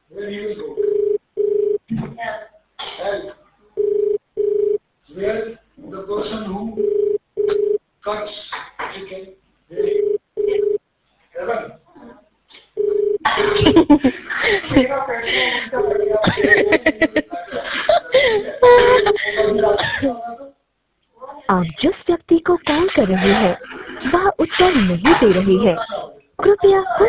Where he will go? Help. Where the person who cuts chicken, heaven. आप जिस व्यक्ति को कॉल कर रहे हैं वह उत्तर नहीं दे रही है। कृपया